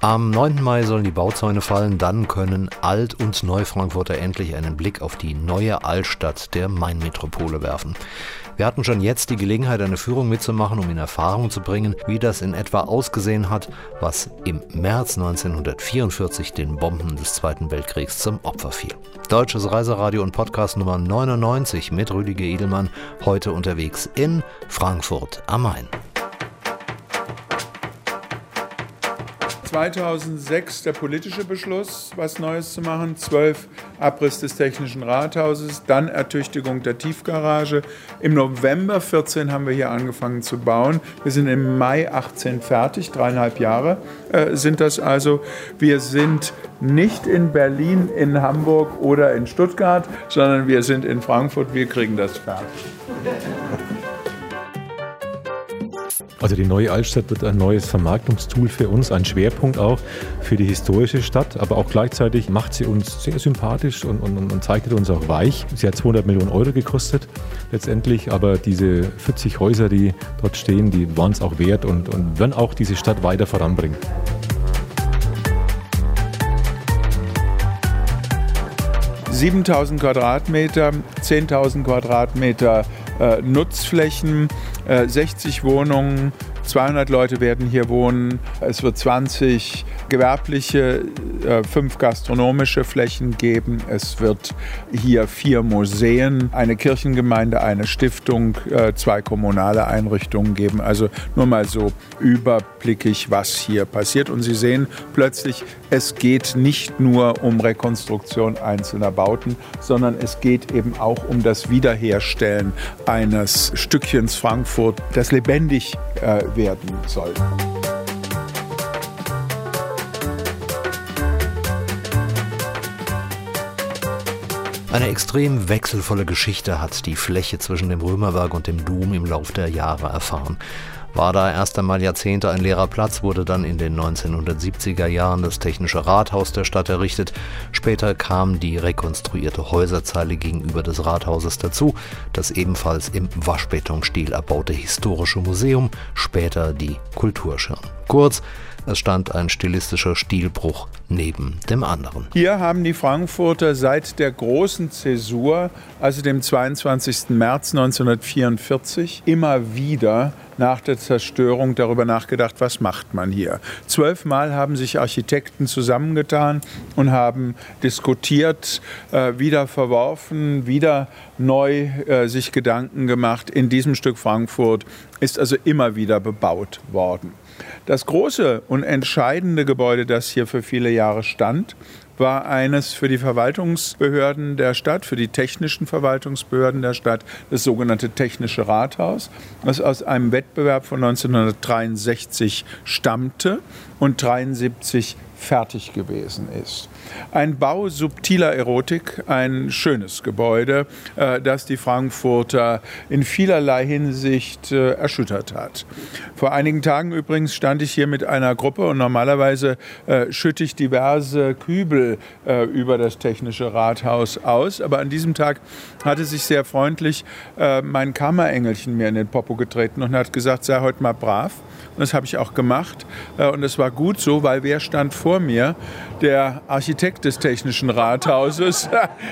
Am 9. Mai sollen die Bauzäune fallen, dann können Alt- und Neufrankfurter endlich einen Blick auf die neue Altstadt der Mainmetropole werfen. Wir hatten schon jetzt die Gelegenheit, eine Führung mitzumachen, um in Erfahrung zu bringen, wie das in etwa ausgesehen hat, was im März 1944 den Bomben des Zweiten Weltkriegs zum Opfer fiel. Deutsches Reiseradio und Podcast Nummer 99 mit Rüdiger Edelmann, heute unterwegs in Frankfurt am Main. 2006 der politische Beschluss, was Neues zu machen, 12 Abriss des Technischen Rathauses, dann Ertüchtigung der Tiefgarage. Im November 14 haben wir hier angefangen zu bauen. Wir sind im Mai 18 fertig, 3,5 Jahre sind das also. Wir sind nicht in Berlin, in Hamburg oder in Stuttgart, sondern wir sind in Frankfurt, wir kriegen das fertig. Also die neue Altstadt wird ein neues Vermarktungstool für uns, ein Schwerpunkt auch für die historische Stadt, aber auch gleichzeitig macht sie uns sehr sympathisch und zeichnet uns auch weich. Sie hat 200 Millionen Euro gekostet letztendlich, aber diese 40 Häuser, die dort stehen, die waren es auch wert und werden auch diese Stadt weiter voranbringen. »7.000 Quadratmeter, 10.000 Quadratmeter Nutzflächen, 60 Wohnungen, 200 Leute werden hier wohnen. Es wird 20 gewerbliche, 5 gastronomische Flächen geben. Es wird hier 4 Museen, eine Kirchengemeinde, eine Stiftung, 2 kommunale Einrichtungen geben. Also nur mal so überblickig, was hier passiert. Und Sie sehen plötzlich, es geht nicht nur um Rekonstruktion einzelner Bauten, sondern es geht eben auch um das Wiederherstellen eines Stückchens Frankfurt, das lebendig werden soll. Eine extrem wechselvolle Geschichte hat die Fläche zwischen dem Römerberg und dem Dom im Lauf der Jahre erfahren. War da erst einmal Jahrzehnte ein leerer Platz, wurde dann in den 1970er Jahren das Technische Rathaus der Stadt errichtet. Später kam die rekonstruierte Häuserzeile gegenüber des Rathauses dazu, das ebenfalls im Waschbetonstil erbaute Historische Museum, später die Kulturschirm. Kurz, es stand ein stilistischer Stilbruch neben dem anderen. Hier haben die Frankfurter seit der großen Zäsur, also dem 22. März 1944, immer wieder nach der Zerstörung darüber nachgedacht, was macht man hier. 12 Mal haben sich Architekten zusammengetan und haben diskutiert, wieder verworfen, wieder neu sich Gedanken gemacht. In diesem Stück Frankfurt ist also immer wieder bebaut worden. Das große und entscheidende Gebäude, das hier für viele Jahre stand, war eines für die Verwaltungsbehörden der Stadt, für die technischen Verwaltungsbehörden der Stadt, das sogenannte Technische Rathaus, das aus einem Wettbewerb von 1963 stammte und 1973 fertig gewesen ist. Ein Bau subtiler Erotik, ein schönes Gebäude, das die Frankfurter in vielerlei Hinsicht erschüttert hat. Vor einigen Tagen übrigens stand ich hier mit einer Gruppe und normalerweise schütte ich diverse Kübel über das Technische Rathaus aus, aber an diesem Tag hatte sich sehr freundlich mein Kammerengelchen mir in den Popo getreten und hat gesagt, sei heute mal brav. Und das habe ich auch gemacht und es war gut so, weil wer stand vor mir? Der Architekt des Technischen Rathauses,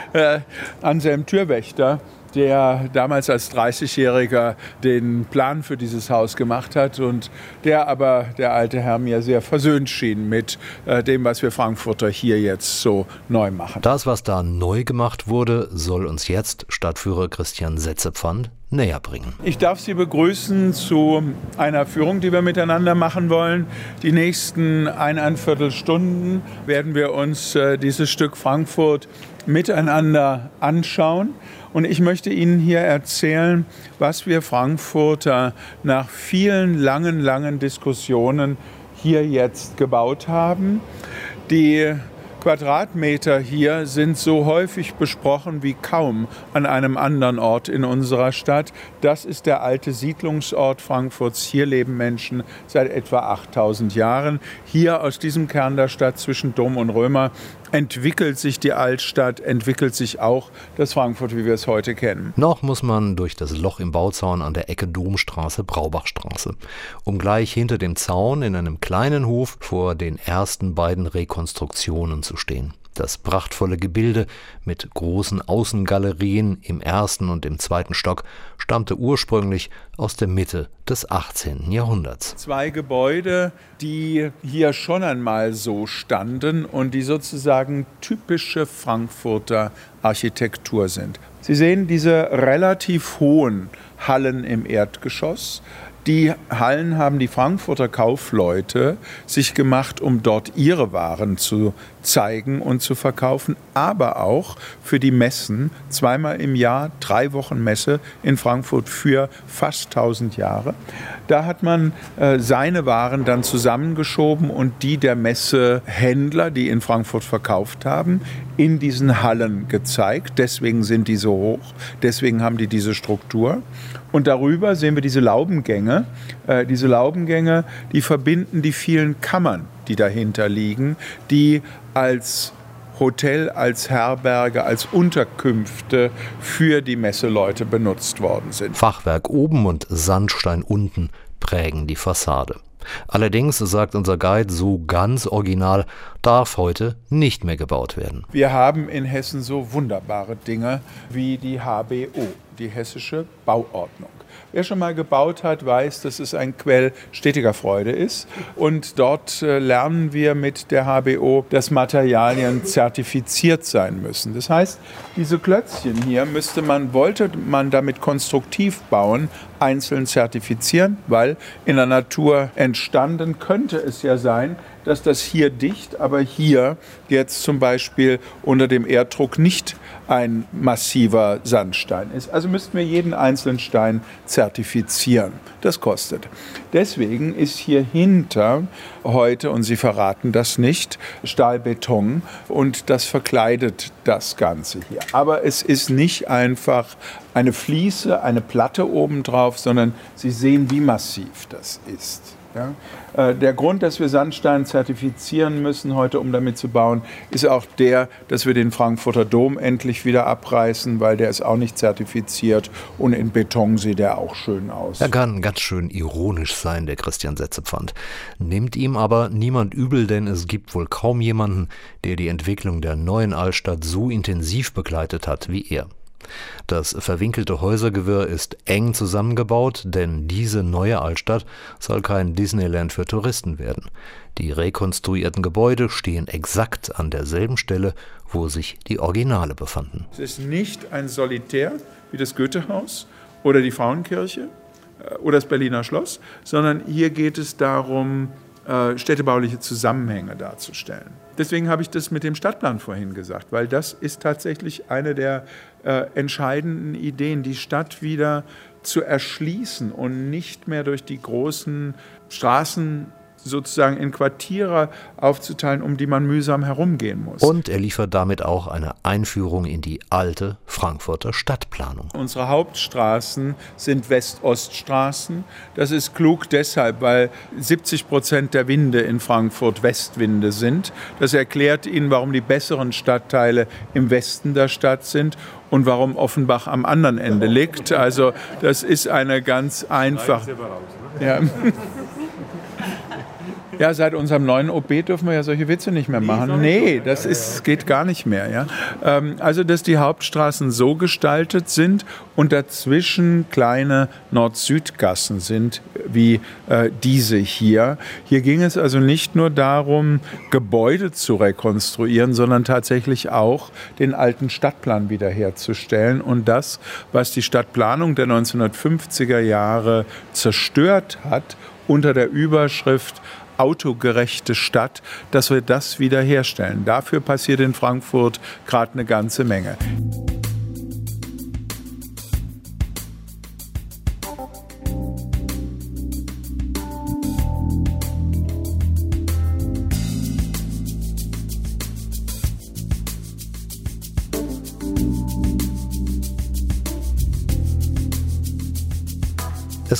Anselm Türwächter, der damals als 30-Jähriger den Plan für dieses Haus gemacht hat und der aber, der alte Herr, mir sehr versöhnt schien mit dem, was wir Frankfurter hier jetzt so neu machen. Das, was da neu gemacht wurde, soll uns jetzt Stadtführer Christian Setzepfand näher bringen. Ich darf Sie begrüßen zu einer Führung, die wir miteinander machen wollen. Die nächsten 1,25 Stunden werden wir uns dieses Stück Frankfurt miteinander anschauen. Und ich möchte Ihnen hier erzählen, was wir Frankfurter nach vielen langen Diskussionen hier jetzt gebaut haben. Die Quadratmeter hier sind so häufig besprochen wie kaum an einem anderen Ort in unserer Stadt. Das ist der alte Siedlungsort Frankfurts. Hier leben Menschen seit etwa 8000 Jahren. Hier aus diesem Kern der Stadt zwischen Dom und Römer entwickelt sich die Altstadt, entwickelt sich auch das Frankfurt, wie wir es heute kennen. Noch muss man durch das Loch im Bauzaun an der Ecke Domstraße-Braubachstraße, um gleich hinter dem Zaun in einem kleinen Hof vor den ersten beiden Rekonstruktionen zu stehen. Das prachtvolle Gebilde mit großen Außengalerien im ersten und im zweiten Stock stammte ursprünglich aus der Mitte des 18. Jahrhunderts. 2 Gebäude, die hier schon einmal so standen und die sozusagen typische Frankfurter Architektur sind. Sie sehen diese relativ hohen Hallen im Erdgeschoss. Die Hallen haben die Frankfurter Kaufleute sich gemacht, um dort ihre Waren zu zeigen und zu verkaufen, aber auch für die Messen, 2-mal im Jahr, 3 Wochen Messe in Frankfurt für fast 1000 Jahre. Da hat man seine Waren dann zusammengeschoben und die der Messehändler, die in Frankfurt verkauft haben, in diesen Hallen gezeigt. Deswegen sind die so hoch, deswegen haben die diese Struktur. Und darüber sehen wir diese Laubengänge. Diese Laubengänge, die verbinden die vielen Kammern, die dahinter liegen, die als Hotel, als Herberge, als Unterkünfte für die Messeleute benutzt worden sind. Fachwerk oben und Sandstein unten prägen die Fassade. Allerdings, sagt unser Guide, so ganz original darf heute nicht mehr gebaut werden. Wir haben in Hessen so wunderbare Dinge wie die HBO, die Hessische Bauordnung. Wer schon mal gebaut hat, weiß, dass es ein Quell stetiger Freude ist. Und dort lernen wir mit der HBO, dass Materialien zertifiziert sein müssen. Das heißt, diese Klötzchen hier wollte man damit konstruktiv bauen, einzeln zertifizieren, weil in der Natur entstanden könnte es ja sein, dass das hier dicht, aber hier jetzt zum Beispiel unter dem Erddruck nicht ein massiver Sandstein ist. Also müssten wir jeden einzelnen Stein zertifizieren. Das kostet. Deswegen ist hier hinter heute, und Sie verraten das nicht, Stahlbeton und das verkleidet das Ganze hier. Aber es ist nicht einfach eine Fliese, eine Platte obendrauf, sondern Sie sehen, wie massiv das ist. Ja? Der Grund, dass wir Sandstein zertifizieren müssen heute, um damit zu bauen, ist auch der, dass wir den Frankfurter Dom endlich wieder abreißen, weil der ist auch nicht zertifiziert und in Beton sieht er auch schön aus. Er kann ganz schön ironisch sein, der Christian Setzepfand. Nimmt ihm aber niemand übel, denn es gibt wohl kaum jemanden, der die Entwicklung der neuen Altstadt so intensiv begleitet hat wie er. Das verwinkelte Häusergewirr ist eng zusammengebaut, denn diese neue Altstadt soll kein Disneyland für Touristen werden. Die rekonstruierten Gebäude stehen exakt an derselben Stelle, wo sich die Originale befanden. Es ist nicht ein Solitär wie das Goethehaus oder die Frauenkirche oder das Berliner Schloss, sondern hier geht es darum, städtebauliche Zusammenhänge darzustellen. Deswegen habe ich das mit dem Stadtplan vorhin gesagt, weil das ist tatsächlich eine der entscheidenden Ideen, die Stadt wieder zu erschließen und nicht mehr durch die großen Straßen sozusagen in Quartiere aufzuteilen, um die man mühsam herumgehen muss. Und er liefert damit auch eine Einführung in die alte Frankfurter Stadtplanung. Unsere Hauptstraßen sind West-Ost-Straßen. Das ist klug deshalb, weil 70% der Winde in Frankfurt Westwinde sind. Das erklärt Ihnen, warum die besseren Stadtteile im Westen der Stadt sind und warum Offenbach am anderen Ende liegt. Also das ist eine ganz einfache... Ja. Ja, seit unserem neuen OB dürfen wir ja solche Witze nicht mehr machen. Nee, geht gar nicht mehr. Ja? Also, dass die Hauptstraßen so gestaltet sind und dazwischen kleine Nord-Süd-Gassen sind, wie diese hier. Hier ging es also nicht nur darum, Gebäude zu rekonstruieren, sondern tatsächlich auch den alten Stadtplan wiederherzustellen. Und das, was die Stadtplanung der 1950er Jahre zerstört hat, unter der Überschrift autogerechte Stadt, dass wir das wiederherstellen. Dafür passiert in Frankfurt gerade eine ganze Menge.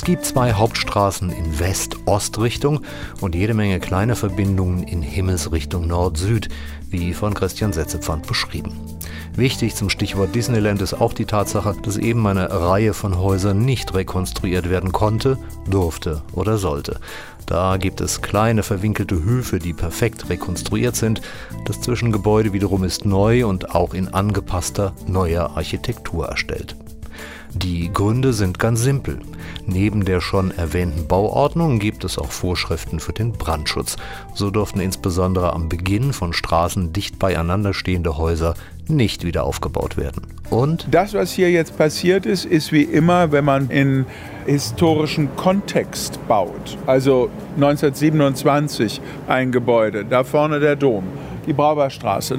Es gibt 2 Hauptstraßen in West-Ost-Richtung und jede Menge kleine Verbindungen in Himmelsrichtung Nord-Süd, wie von Christian Setzepfand beschrieben. Wichtig zum Stichwort Disneyland ist auch die Tatsache, dass eben eine Reihe von Häusern nicht rekonstruiert werden konnte, durfte oder sollte. Da gibt es kleine verwinkelte Höfe, die perfekt rekonstruiert sind. Das Zwischengebäude wiederum ist neu und auch in angepasster, neuer Architektur erstellt. Die Gründe sind ganz simpel. Neben der schon erwähnten Bauordnung gibt es auch Vorschriften für den Brandschutz. So durften insbesondere am Beginn von Straßen dicht beieinander stehende Häuser nicht wieder aufgebaut werden. Und das, was hier jetzt passiert ist, ist wie immer, wenn man in historischen Kontext baut. Also 1927 ein Gebäude, da vorne der Dom. Die Brauerstraße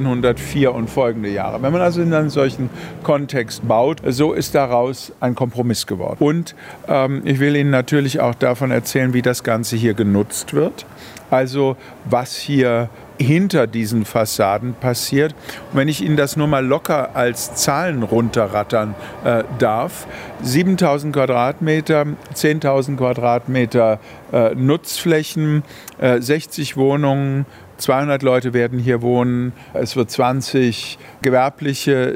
1904 und folgende Jahre. Wenn man also in einen solchen Kontext baut, so ist daraus ein Kompromiss geworden. Und ich will Ihnen natürlich auch davon erzählen, wie das Ganze hier genutzt wird. Also was hier hinter diesen Fassaden passiert. Und wenn ich Ihnen das nur mal locker als Zahlen runterrattern darf, 7.000 Quadratmeter, 10.000 Quadratmeter Nutzflächen, 60 Wohnungen, 200 Leute werden hier wohnen. Es wird 20 gewerbliche,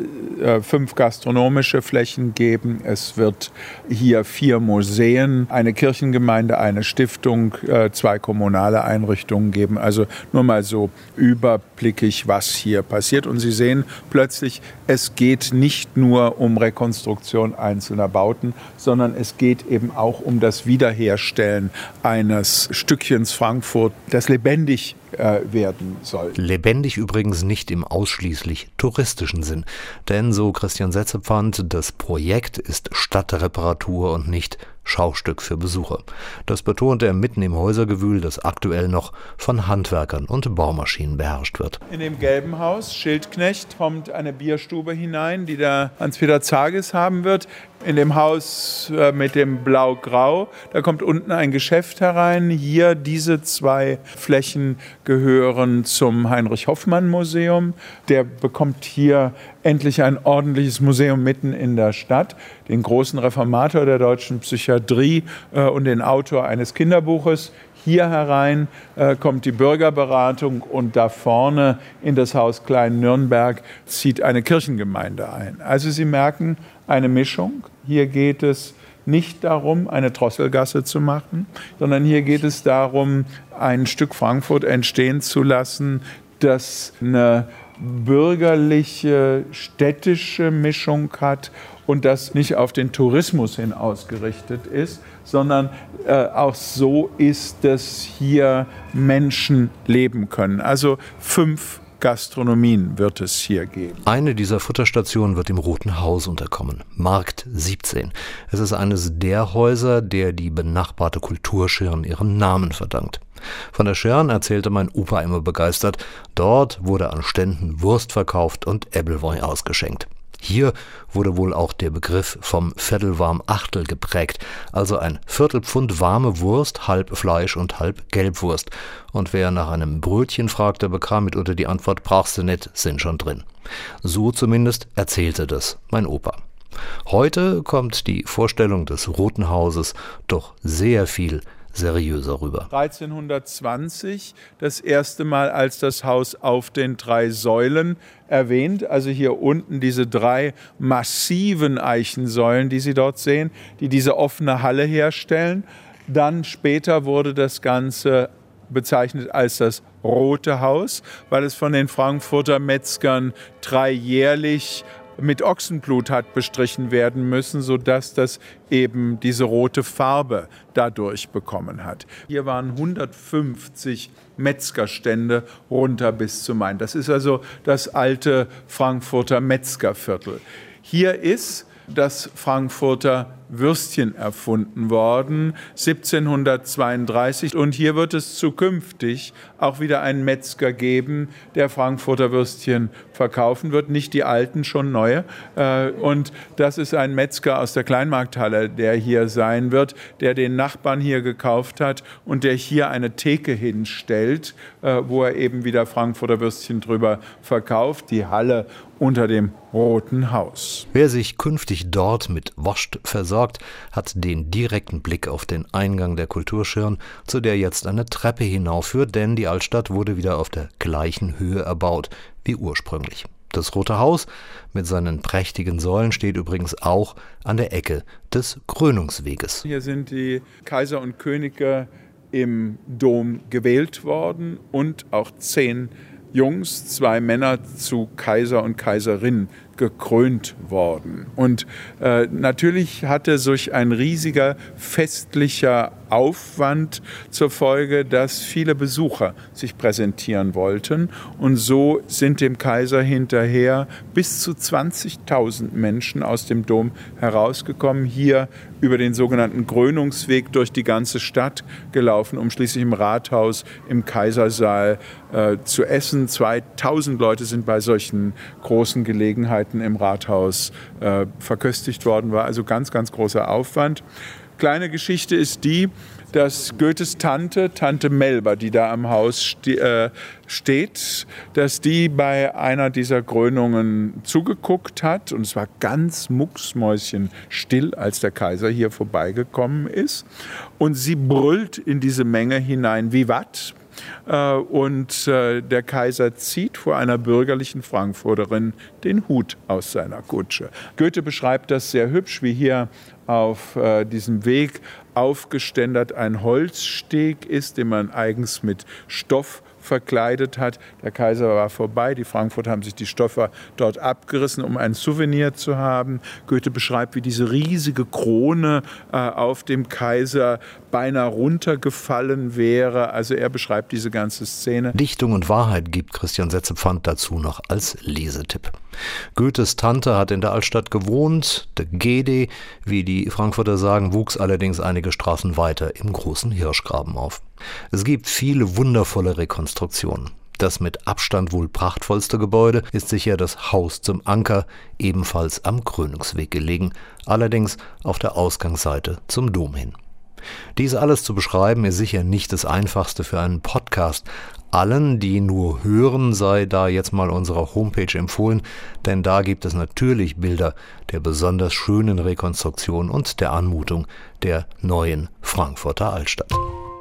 5 gastronomische Flächen geben. Es wird hier 4 Museen, eine Kirchengemeinde, eine Stiftung, 2 kommunale Einrichtungen geben. Also nur mal so überblickig, was hier passiert. Und Sie sehen plötzlich, es geht nicht nur um Rekonstruktion einzelner Bauten, sondern es geht eben auch um das Wiederherstellen eines Stückchens Frankfurt, das lebendig werden soll. Lebendig übrigens nicht im ausschließlich touristischen Sinn. Denn, so Christian Setzepfand, das Projekt ist Stadtreparatur und nicht Schaustück für Besucher. Das betont er mitten im Häusergewühl, das aktuell noch von Handwerkern und Baumaschinen beherrscht wird. In dem gelben Haus, Schildknecht, kommt eine Bierstube hinein, die der Hans-Peter Zages haben wird. In dem Haus mit dem Blau-Grau, da kommt unten ein Geschäft herein. Hier diese 2 Flächen gehören zum Heinrich-Hoffmann-Museum. Der bekommt hier endlich ein ordentliches Museum mitten in der Stadt. Den großen Reformator der deutschen Psychiatrie und den Autor eines Kinderbuches. Hier herein kommt die Bürgerberatung und da vorne in das Haus Klein-Nürnberg zieht eine Kirchengemeinde ein. Also Sie merken, eine Mischung. Hier geht es nicht darum, eine Drosselgasse zu machen, sondern hier geht es darum, ein Stück Frankfurt entstehen zu lassen, das eine bürgerliche, städtische Mischung hat und das nicht auf den Tourismus hin ausgerichtet ist, sondern auch so ist, dass hier Menschen leben können. Also 5 Gastronomien wird es hier geben. Eine dieser Futterstationen wird im Roten Haus unterkommen, Markt 17. Es ist eines der Häuser, der die benachbarte Kulturschirn ihren Namen verdankt. Von der Schirn erzählte mein Opa immer begeistert, dort wurde an Ständen Wurst verkauft und Ebbelwoi ausgeschenkt. Hier wurde wohl auch der Begriff vom Viertelwarm Achtel geprägt, also ein Viertelpfund warme Wurst, halb Fleisch und halb Gelbwurst. Und wer nach einem Brötchen fragte, bekam mitunter die Antwort, brauchst du nicht, sind schon drin. So zumindest erzählte das mein Opa. Heute kommt die Vorstellung des Roten Hauses doch sehr viel seriöser rüber. 1320, das erste Mal als das Haus auf den 3 Säulen erwähnt. Also hier unten diese 3 massiven Eichensäulen, die Sie dort sehen, die diese offene Halle herstellen. Dann später wurde das Ganze bezeichnet als das Rote Haus, weil es von den Frankfurter Metzgern 3-jährlich mit Ochsenblut hat bestrichen werden müssen, sodass das eben diese rote Farbe dadurch bekommen hat. Hier waren 150 Metzgerstände runter bis zum Main. Das ist also das alte Frankfurter Metzgerviertel. Hier ist das Frankfurter Würstchen erfunden worden, 1732. Und hier wird es zukünftig auch wieder einen Metzger geben, der Frankfurter Würstchen verkaufen wird. Nicht die alten, schon neue. Und das ist ein Metzger aus der Kleinmarkthalle, der hier sein wird, der den Nachbarn hier gekauft hat und der hier eine Theke hinstellt, wo er eben wieder Frankfurter Würstchen drüber verkauft. Die Halle unter dem Roten Haus. Wer sich künftig dort mit Wurst versorgt, hat den direkten Blick auf den Eingang der Kulturschirn, zu der jetzt eine Treppe hinaufführt, denn die Altstadt wurde wieder auf der gleichen Höhe erbaut wie ursprünglich. Das Rote Haus mit seinen prächtigen Säulen steht übrigens auch an der Ecke des Krönungsweges. Hier sind die Kaiser und Könige im Dom gewählt worden und auch 10 Jungs, 2 Männer zu Kaiser und Kaiserin gekrönt worden. Und natürlich hatte solch ein riesiger festlicher Aufwand zur Folge, dass viele Besucher sich präsentieren wollten. Und so sind dem Kaiser hinterher bis zu 20.000 Menschen aus dem Dom herausgekommen, hier über den sogenannten Krönungsweg durch die ganze Stadt gelaufen, um schließlich im Rathaus, im Kaisersaal zu essen. 2.000 Leute sind bei solchen großen Gelegenheiten im Rathaus verköstigt worden, war also ganz, ganz großer Aufwand. Kleine Geschichte ist die, dass Goethes Tante Melba, die da am Haus steht, dass die bei einer dieser Krönungen zugeguckt hat. Und es war ganz mucksmäuschenstill, als der Kaiser hier vorbeigekommen ist. Und sie brüllt in diese Menge hinein, Vivat! Und der Kaiser zieht vor einer bürgerlichen Frankfurterin den Hut aus seiner Kutsche. Goethe beschreibt das sehr hübsch, wie hier auf diesem Weg aufgeständert ein Holzsteg ist, den man eigens mit Stoff verkleidet hat. Der Kaiser war vorbei, die Frankfurter haben sich die Stoffe dort abgerissen, um ein Souvenir zu haben. Goethe beschreibt, wie diese riesige Krone auf dem Kaiser beinahe runtergefallen wäre. Also er beschreibt diese ganze Szene. Dichtung und Wahrheit gibt Christian Setzepfand dazu noch als Lesetipp. Goethes Tante hat in der Altstadt gewohnt. Der Gede, wie die Frankfurter sagen, wuchs allerdings einige Straßen weiter im großen Hirschgraben auf. Es gibt viele wundervolle Rekonstruktionen. Das mit Abstand wohl prachtvollste Gebäude ist sicher das Haus zum Anker, ebenfalls am Krönungsweg gelegen, allerdings auf der Ausgangsseite zum Dom hin. Dies alles zu beschreiben ist sicher nicht das Einfachste für einen Podcast. Allen, die nur hören, sei da jetzt mal unsere Homepage empfohlen, denn da gibt es natürlich Bilder der besonders schönen Rekonstruktion und der Anmutung der neuen Frankfurter Altstadt.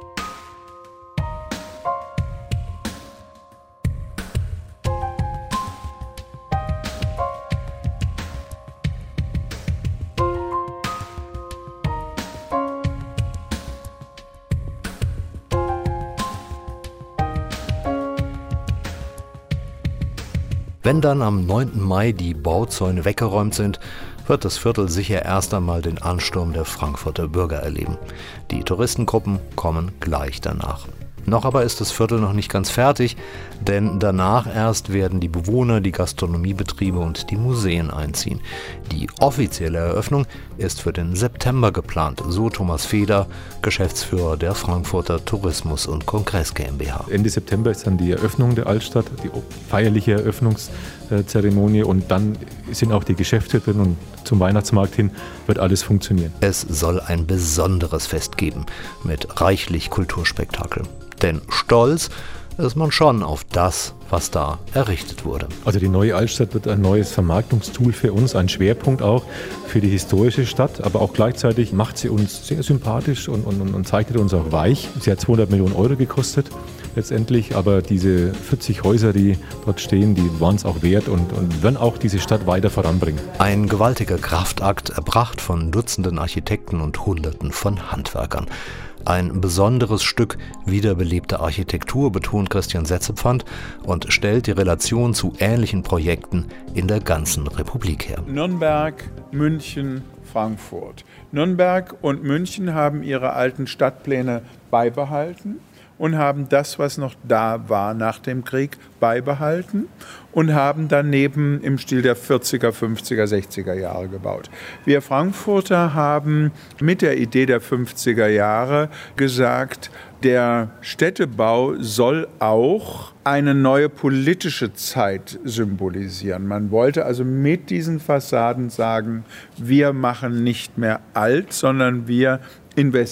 Wenn dann am 9. Mai die Bauzäune weggeräumt sind, wird das Viertel sicher erst einmal den Ansturm der Frankfurter Bürger erleben. Die Touristengruppen kommen gleich danach. Noch aber ist das Viertel noch nicht ganz fertig, denn danach erst werden die Bewohner, die Gastronomiebetriebe und die Museen einziehen. Die offizielle Eröffnung ist für den September geplant, so Thomas Feder, Geschäftsführer der Frankfurter Tourismus- und Kongress GmbH. Ende September ist dann die Eröffnung der Altstadt, die feierliche Eröffnungszeremonie, und dann sind auch die Geschäfte drin und zum Weihnachtsmarkt hin wird alles funktionieren. Es soll ein besonderes Fest geben mit reichlich Kulturspektakel. Denn stolz ist man schon auf das, was da errichtet wurde. Also die neue Altstadt wird ein neues Vermarktungstool für uns, ein Schwerpunkt auch für die historische Stadt, aber auch gleichzeitig macht sie uns sehr sympathisch und zeichnet uns auch weich. Sie hat 200 Millionen Euro gekostet letztendlich, aber diese 40 Häuser, die dort stehen, die waren es auch wert und werden auch diese Stadt weiter voranbringen. Ein gewaltiger Kraftakt, erbracht von Dutzenden Architekten und Hunderten von Handwerkern. Ein besonderes Stück wiederbelebte Architektur, betont Christian Setzepfand und stellt die Relation zu ähnlichen Projekten in der ganzen Republik her. Nürnberg, München, Frankfurt. Nürnberg und München haben ihre alten Stadtpläne beibehalten und haben das, was noch da war nach dem Krieg, beibehalten und haben daneben im Stil der 40er, 50er, 60er Jahre gebaut. Wir Frankfurter haben mit der Idee der 50er Jahre gesagt, der Städtebau soll auch eine neue politische Zeit symbolisieren. Man wollte also mit diesen Fassaden sagen, wir machen nicht mehr alt, sondern wir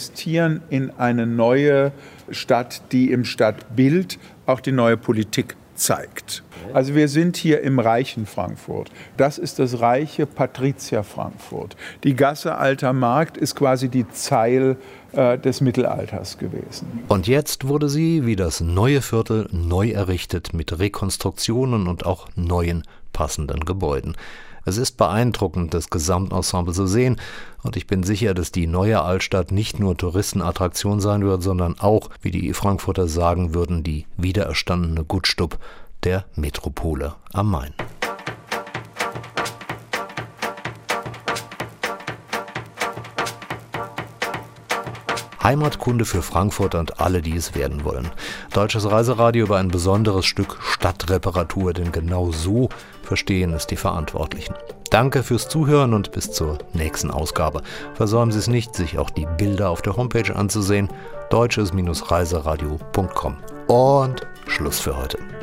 investieren in eine neue Stadt, die im Stadtbild auch die neue Politik zeigt. Also wir sind hier im reichen Frankfurt. Das ist das reiche Patrizier Frankfurt. Die Gasse Alter Markt ist quasi die Zeil des Mittelalters gewesen. Und jetzt wurde sie, wie das neue Viertel, neu errichtet mit Rekonstruktionen und auch neuen passenden Gebäuden. Es ist beeindruckend, das Gesamtensemble zu sehen, und ich bin sicher, dass die neue Altstadt nicht nur Touristenattraktion sein wird, sondern auch, wie die Frankfurter sagen würden, die wiedererstandene Gutstub der Metropole am Main. Heimatkunde für Frankfurt und alle, die es werden wollen. Deutsches Reiseradio über ein besonderes Stück Stadtreparatur, denn genau so verstehen es die Verantwortlichen. Danke fürs Zuhören und bis zur nächsten Ausgabe. Versäumen Sie es nicht, sich auch die Bilder auf der Homepage anzusehen, deutsches-reiseradio.com. Und Schluss für heute.